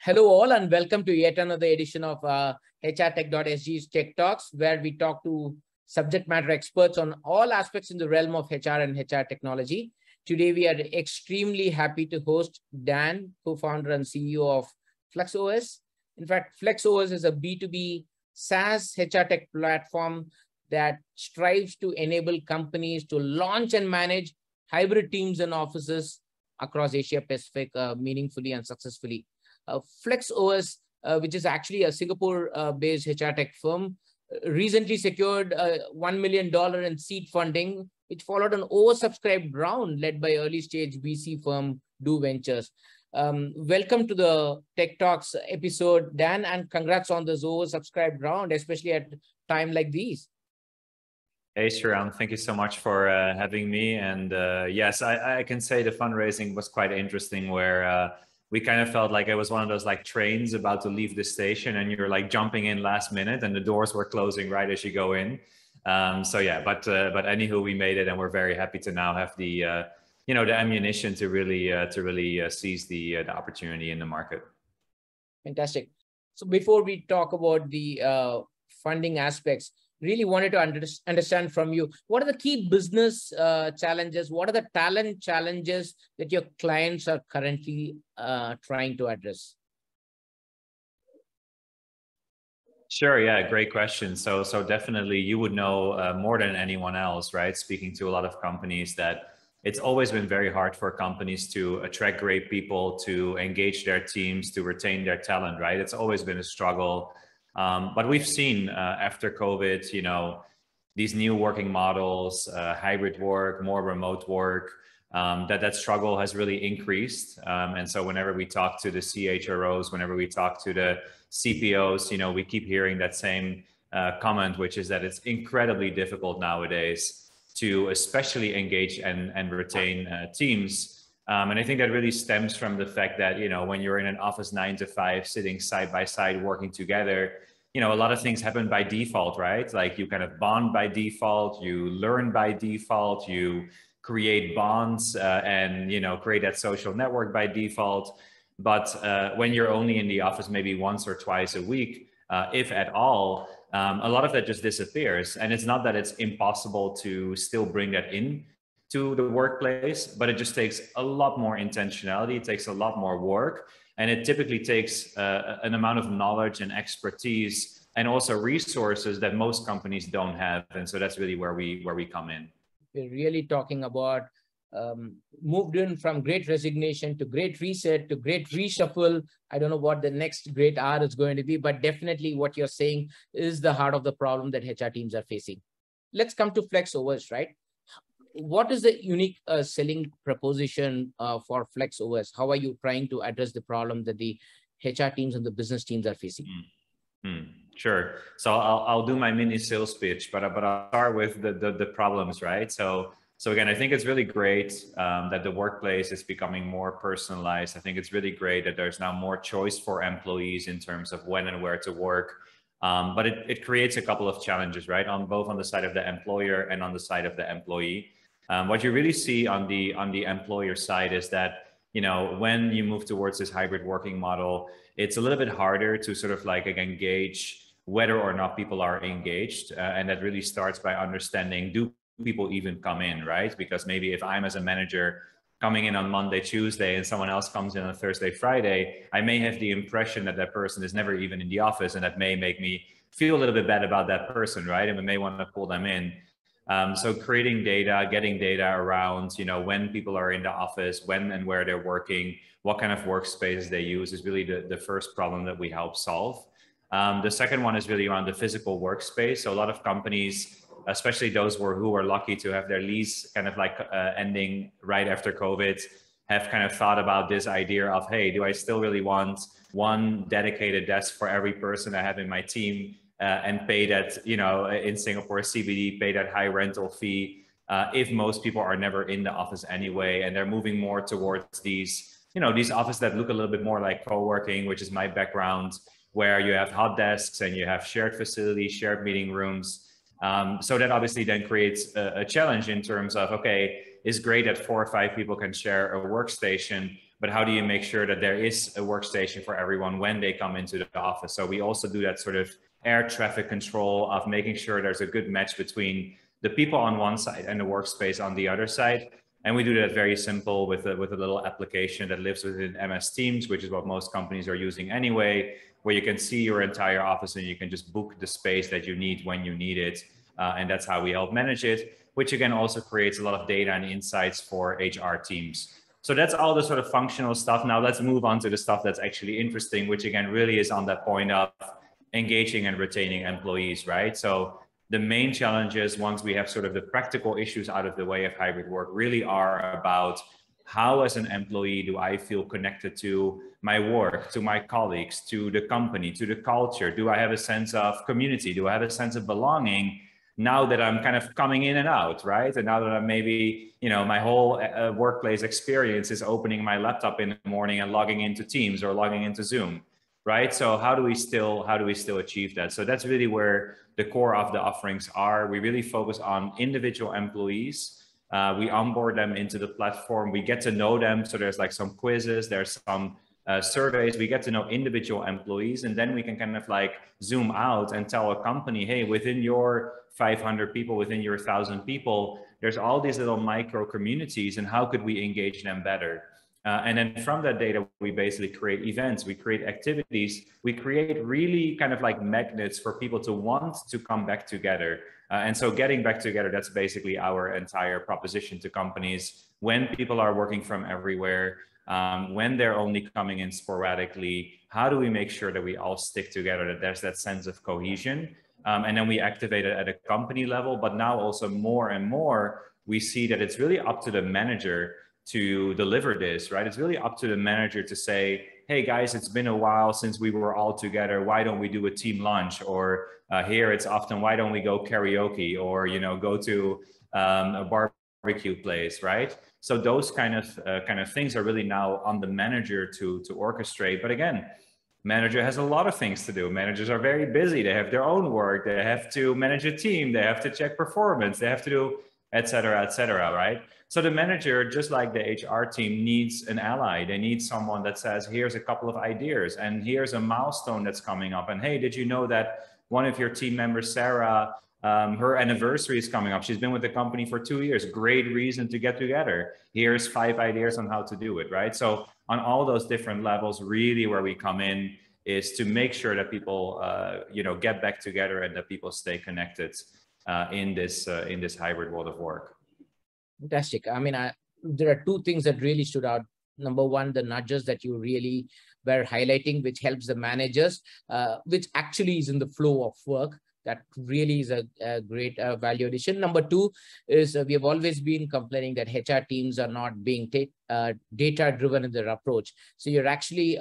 Hello all and welcome to yet another edition of HRTech.SG's Tech Talks, where we talk to subject matter experts on all aspects in the realm of HR and HR technology. Today, we are extremely happy to host Dan, co-founder and CEO of FlexOS. In fact, FlexOS is a B2B SaaS HR tech platform that strives to enable companies to launch and manage hybrid teams and offices across Asia Pacific meaningfully and successfully. FlexOS, which is actually a Singapore-based HR tech firm, recently secured $1 million in seed funding, which followed an oversubscribed round led by early-stage VC firm Do Ventures. Welcome to the Tech Talks episode, Dan, and congrats on this oversubscribed round, especially at a time like these. Hey, Shriram, thank you so much for having me. And yes, I can say the fundraising was quite interesting, where we kind of felt like it was one of those like trains about to leave the station and you're like jumping in last minute and the doors were closing right as you go in. So yeah, but anywho, we made it and we're very happy to now have the, the ammunition to really seize the opportunity in the market. Fantastic. So before we talk about the funding aspects, really wanted to understand from you, what are the key business challenges? What are the talent challenges that your clients are currently trying to address? Sure. Yeah. Great question. So definitely you would know more than anyone else, right? Speaking to a lot of companies, that it's always been very hard for companies to attract great people, to engage their teams, to retain their talent, right? It's always been a struggle. But we've seen after COVID, these new working models, hybrid work, more remote work, that struggle has really increased. And so whenever we talk to the CHROs, whenever we talk to the CPOs, we keep hearing that same comment, which is that it's incredibly difficult nowadays to especially engage and retain teams. And I think that really stems from the fact that, when you're in an office 9 to 5, sitting side by side, working together, a lot of things happen by default, right? Like you kind of bond by default, you learn by default, you create bonds and, create that social network by default. But when you're only in the office maybe once or twice a week, if at all, a lot of that just disappears. And it's not that it's impossible to still bring that in to the workplace, but it just takes a lot more intentionality. It takes a lot more work, and it typically takes an amount of knowledge and expertise and also resources that most companies don't have. And so that's really where we come in. We're really talking about moved in from great resignation to great reset to great reshuffle. I don't know what the next great R is going to be, but definitely what you're saying is the heart of the problem that HR teams are facing. Let's come to FlexOS, right? What is the unique selling proposition for FlexOS? How are you trying to address the problem that the HR teams and the business teams are facing? Sure. So I'll do my mini sales pitch, but I'll start with the problems, right? So again, I think it's really great that the workplace is becoming more personalized. I think it's really great that there's now more choice for employees in terms of when and where to work. But it creates a couple of challenges, right? Both on the side of the employer and on the side of the employee. What you really see on the employer side is that, when you move towards this hybrid working model, it's a little bit harder to sort of like, again, gauge whether or not people are engaged. And that really starts by understanding, do people even come in, right? Because maybe if I'm as a manager coming in on Monday, Tuesday, and someone else comes in on Thursday, Friday, I may have the impression that that person is never even in the office, and that may make me feel a little bit bad about that person, right? And we may want to pull them in. So creating data, getting data around, when people are in the office, when and where they're working, what kind of workspaces they use is really the first problem that we help solve. The second one is really around the physical workspace. So a lot of companies, especially those who are lucky to have their lease kind of like ending right after COVID, have kind of thought about this idea of, hey, do I still really want one dedicated desk for every person I have in my team? And pay that, in Singapore CBD, pay that high rental fee if most people are never in the office anyway. And they're moving more towards these offices that look a little bit more like co-working, which is my background, where you have hot desks and you have shared facilities, shared meeting rooms. So that obviously then creates a challenge in terms of, okay, it's great that 4 or 5 people can share a workstation, but how do you make sure that there is a workstation for everyone when they come into the office? So we also do that sort of air traffic control of making sure there's a good match between the people on one side and the workspace on the other side. And we do that very simple with a little application that lives within MS Teams, which is what most companies are using anyway, where you can see your entire office and you can just book the space that you need when you need it. And that's how we help manage it, which again also creates a lot of data and insights for HR teams. So that's all the sort of functional stuff. Now let's move on to the stuff that's actually interesting, which again really is on that point of engaging and retaining employees, right? So the main challenges, once we have sort of the practical issues out of the way of hybrid work, really are about how as an employee do I feel connected to my work, to my colleagues, to the company, to the culture? Do I have a sense of community? Do I have a sense of belonging now that I'm kind of coming in and out, right? And now that I'm maybe, you know, my whole workplace experience is opening my laptop in the morning and logging into Teams or logging into Zoom, right? So how do we still achieve that? So that's really where the core of the offerings are. We really focus on individual employees. We onboard them into the platform. We get to know them. So there's like some quizzes, there's some surveys. We get to know individual employees, and then we can kind of like zoom out and tell a company, hey, within your 500 people, within your 1,000 people, there's all these little micro communities, and how could we engage them better? And then from that data, we basically create events, we create activities, we create really kind of like magnets for people to want to come back together. And so getting back together, that's basically our entire proposition to companies. When people are working from everywhere, when they're only coming in sporadically, how do we make sure that we all stick together, that there's that sense of cohesion? And then we activate it at a company level, but now also more and more, we see that it's really up to the manager to deliver this, right? It's really up to the manager to say, hey guys, it's been a while since we were all together. Why don't we do a team lunch? Or here it's often, why don't we go karaoke or, you know, go to a barbecue place, right? So those kind of things are really now on the manager to orchestrate. But again, manager has a lot of things to do. Managers are very busy. They have their own work. They have to manage a team. They have to check performance. They have to do et cetera, right? So the manager, just like the HR team, needs an ally. They need someone that says, here's a couple of ideas and here's a milestone that's coming up. And hey, did you know that one of your team members, Sarah, her anniversary is coming up. She's been with the company for 2 years. Great reason to get together. Here's 5 ideas on how to do it, right? So on all those different levels, really where we come in is to make sure that people, get back together and that people stay connected in this hybrid world of work. Fantastic. I mean, there are two things that really stood out. Number one, the nudges that you really were highlighting, which helps the managers, which actually is in the flow of work. That really is a great value addition. Number two is we have always been complaining that HR teams are not being data-driven in their approach. So you're actually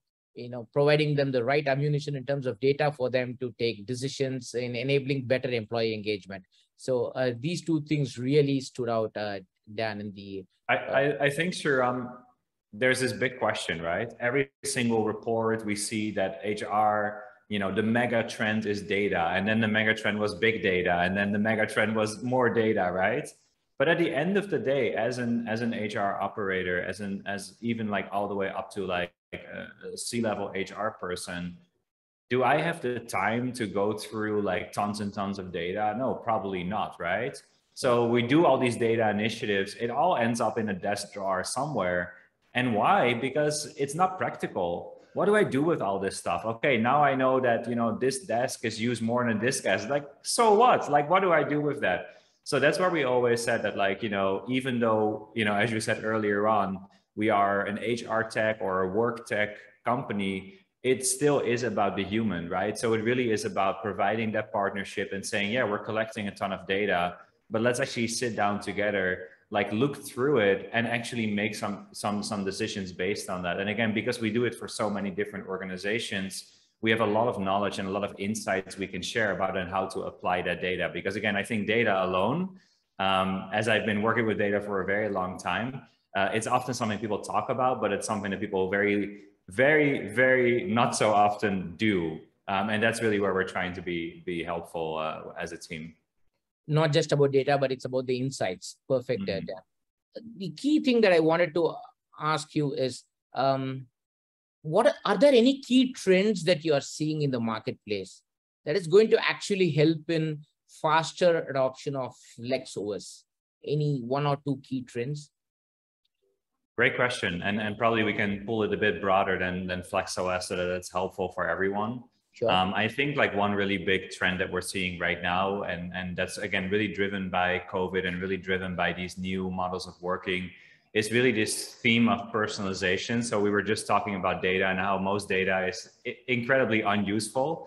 providing them the right ammunition in terms of data for them to take decisions in enabling better employee engagement. So these two things really stood out, Dan, in the... I think, Sriram, there's this big question, right? Every single report we see that HR, the mega trend is data, and then the mega trend was big data, and then the mega trend was more data, right? But at the end of the day, as an HR operator, as even like all the way up to like a C-level HR person, do I have the time to go through like tons and tons of data? No, probably not, right? So we do all these data initiatives. It all ends up in a desk drawer somewhere. And why? Because it's not practical. What do I do with all this stuff? Okay, now I know that, this desk is used more than this desk. Like, so what? Like, what do I do with that? So that's where we always said that, like, even though, as you said earlier on, we are an HR tech or a work tech company, it still is about the human, right? So it really is about providing that partnership and saying, yeah, we're collecting a ton of data, but let's actually sit down together, like look through it and actually make some decisions based on that. And again, because we do it for so many different organizations, we have a lot of knowledge and a lot of insights we can share about and how to apply that data. Because again, I think data alone, as I've been working with data for a very long time, it's often something people talk about, but it's something that people very, very not so often do. And that's really where we're trying to be helpful as a team. Not just about data, but it's about the insights. Perfect. The key thing that I wanted to ask you is, What are there any key trends that you are seeing in the marketplace that is going to actually help in faster adoption of LexOS? Any one or two key trends? Great question. And probably we can pull it a bit broader than FlexOS so that it's helpful for everyone. Sure. I think like one really big trend that we're seeing right now, and that's again really driven by COVID and really driven by these new models of working, is really this theme of personalization. So we were just talking about data and how most data is incredibly unuseful.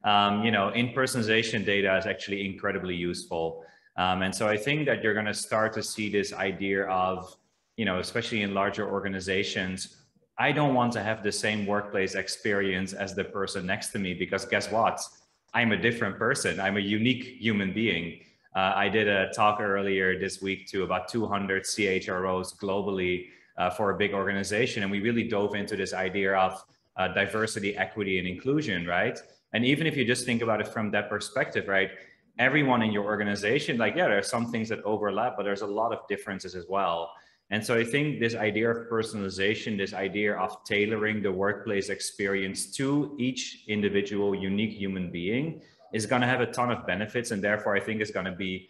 In personalization, data is actually incredibly useful. And so I think that you're going to start to see this idea of, especially in larger organizations, I don't want to have the same workplace experience as the person next to me, because guess what? I'm a different person. I'm a unique human being. I did a talk earlier this week to about 200 CHROs globally for a big organization. And we really dove into this idea of diversity, equity, and inclusion, right? And even if you just think about it from that perspective, right? Everyone in your organization, like, yeah, there are some things that overlap, but there's a lot of differences as well. And so I think this idea of personalization, this idea of tailoring the workplace experience to each individual unique human being is going to have a ton of benefits. And therefore, I think it's going to be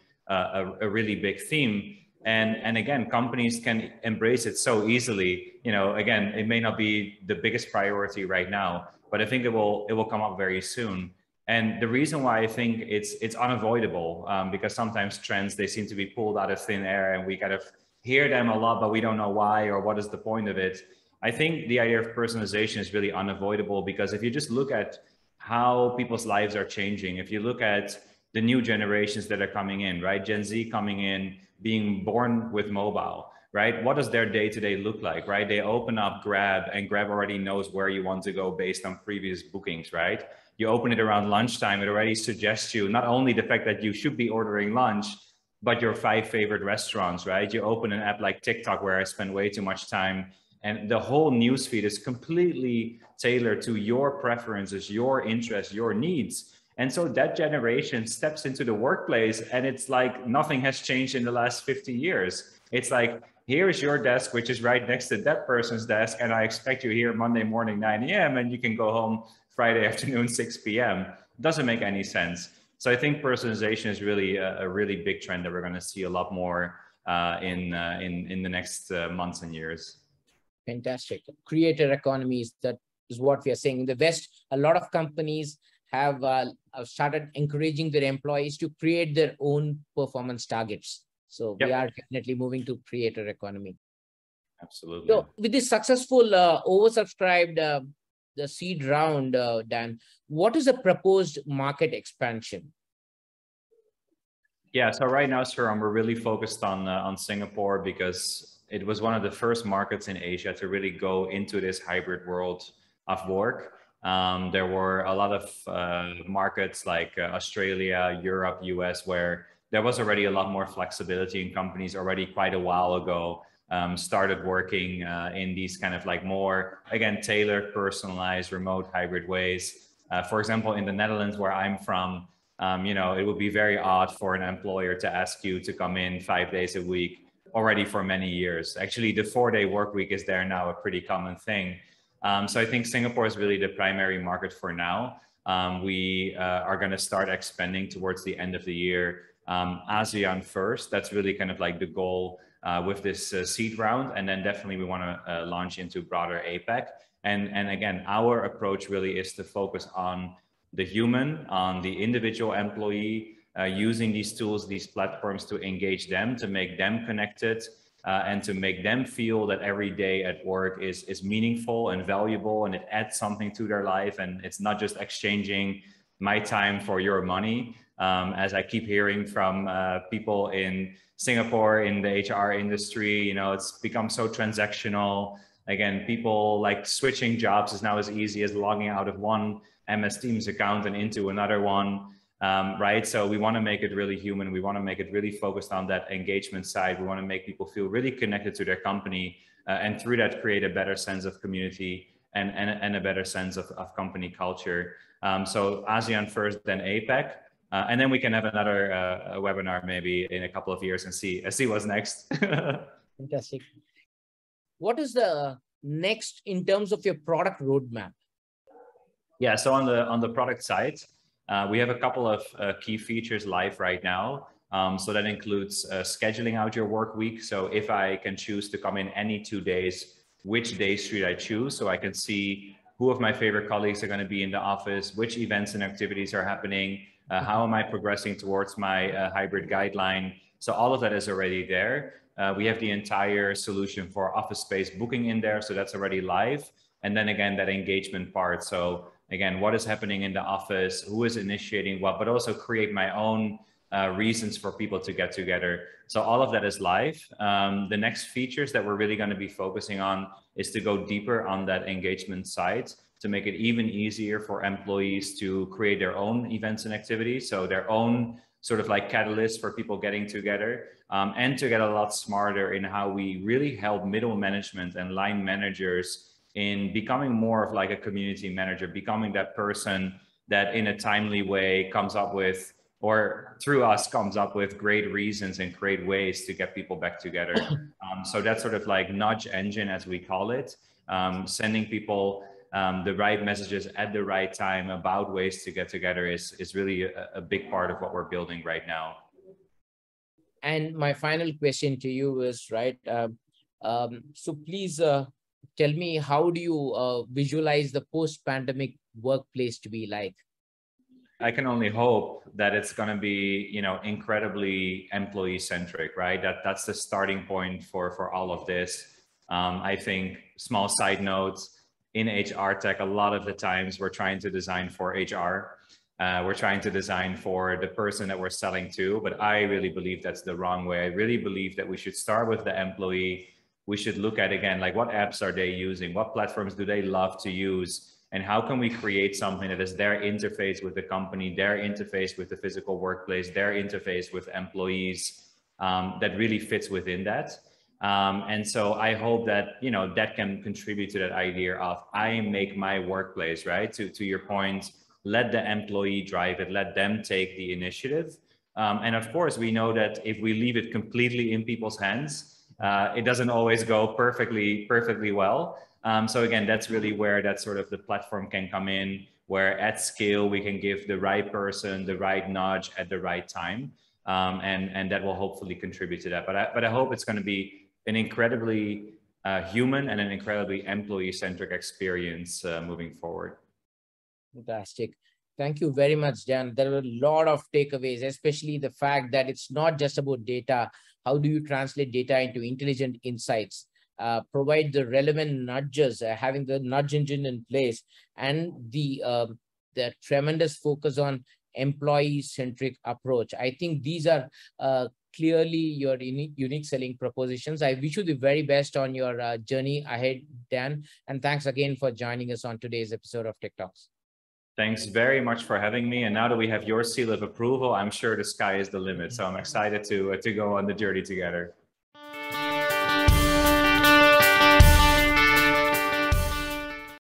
a really big theme. And again, companies can embrace it so easily. Again, it may not be the biggest priority right now, but I think it will come up very soon. And the reason why I think it's unavoidable, because sometimes trends, they seem to be pulled out of thin air and we kind of hear them a lot, but we don't know why or what is the point of it. I think the idea of personalization is really unavoidable, because if you just look at how people's lives are changing, if you look at the new generations that are coming in, right? Gen Z coming in, being born with mobile, right? What does their day-to-day look like, right? They open up Grab and Grab already knows where you want to go based on previous bookings, right? You open it around lunchtime, it already suggests you not only the fact that you should be ordering lunch, but your 5 favorite restaurants, right? You open an app like TikTok, where I spend way too much time, and the whole newsfeed is completely tailored to your preferences, your interests, your needs. And so that generation steps into the workplace and it's like nothing has changed in the last 50 years. It's like, here is your desk, which is right next to that person's desk. And I expect you here Monday morning, 9 a.m. and you can go home Friday afternoon, 6 p.m. Doesn't make any sense. So I think personalization is really a really big trend that we're going to see a lot more in the next months and years. Fantastic. Creator economies, that is what we are saying. In the West, a lot of companies have started encouraging their employees to create their own performance targets. So we are definitely moving to creator economy. Absolutely. So with this successful oversubscribed the seed round, Dan, what is the proposed market expansion? Yeah, so right now, Sir, we're really focused on Singapore, because it was one of the first markets in Asia to really go into this hybrid world of work. There were a lot of markets like Australia, Europe, US, where there was already a lot more flexibility, and companies already quite a while ago started working in these kind of like more, again, tailored, personalized, remote hybrid ways. For example, in the Netherlands, where I'm from, it would be very odd for an employer to ask you to come in 5 days a week already for many years. Actually, the 4-day work week is there now a pretty common thing. So I think Singapore is really the primary market for now. We are going to start expanding towards the end of the year. ASEAN first, that's really kind of like the goal with this seed round. And then definitely we want to launch into broader APAC. And again, our approach really is to focus on the human, on the individual employee, using these tools, these platforms to engage them, to make them connected, and to make them feel that every day at work is meaningful and valuable, and it adds something to their life. And it's not just exchanging my time for your money. As I keep hearing from people in Singapore in the HR industry, it's become so transactional. Again, people like switching jobs is now as easy as logging out of one MS Teams account and into another one. Right? So we want to make it really human. We want to make it really focused on that engagement side. We want to make people feel really connected to their company, and through that create a better sense of community and a better sense of company culture. So ASEAN first, then APAC. And then we can have another webinar maybe in a couple of years and see what's next. Fantastic. What is the next in terms of your product roadmap? Yeah, so on the product side, we have a couple of key features live right now. So that includes scheduling out your work week. So if I can choose to come in any 2 days, which days should I choose? So I can see who of my favorite colleagues are going to be in the office, which events and activities are happening, how am I progressing towards my hybrid guideline. So all of that is already there. We have the entire solution for office space booking in there. So that's already live. And then again, that engagement part. So again, what is happening in the office, who is initiating what, but also create my own reasons for people to get together. So all of that is live. The next features that we're really going to be focusing on is to go deeper on that engagement side to make it even easier for employees to create their own events and activities. So their own sort of like catalyst for people getting together, and to get a lot smarter in how we really help middle management and line managers in becoming more of like a community manager, becoming that person that in a timely way comes up with, or through us comes up with great reasons and great ways to get people back together. So that's sort of like nudge engine, as we call it, sending people the right messages at the right time about ways to get together is really a big part of what we're building right now. And my final question to you is, right, so please tell me, how do you visualize the post-pandemic workplace to be like? I can only hope that it's going to be, you know, incredibly employee centric, right? That's the starting point for all of this. I think, small side notes, in HR tech, a lot of the times we're trying to design for HR. We're trying to design for the person that we're selling to, but I really believe that's the wrong way. I really believe that we should start with the employee. We should look at, again, like, what apps are they using? What platforms do they love to use? And how can we create something that is their interface with the company, their interface with the physical workplace, their interface with employees, that really fits within that. And so I hope that, you know, that can contribute to that idea of I make my workplace, right? To your point, let the employee drive it, let them take the initiative. And of course, we know that if we leave it completely in people's hands, it doesn't always go perfectly well. So again, that's really where that sort of the platform can come in, where at scale we can give the right person the right nudge at the right time, and that will hopefully contribute to that. But I hope it's going to be an incredibly human and an incredibly employee-centric experience moving forward. Fantastic. Thank you very much, Dan. There were a lot of takeaways, especially the fact that it's not just about data. How do you translate data into intelligent insights? Provide the relevant nudges, having the nudge engine in place, and the tremendous focus on employee-centric approach. I think these are clearly your unique selling propositions. I wish you the very best on your journey ahead, Dan. And thanks again for joining us on today's episode of Tech Talks. Thanks very much for having me. And now that we have your seal of approval, I'm sure the sky is the limit. So I'm excited to go on the journey together.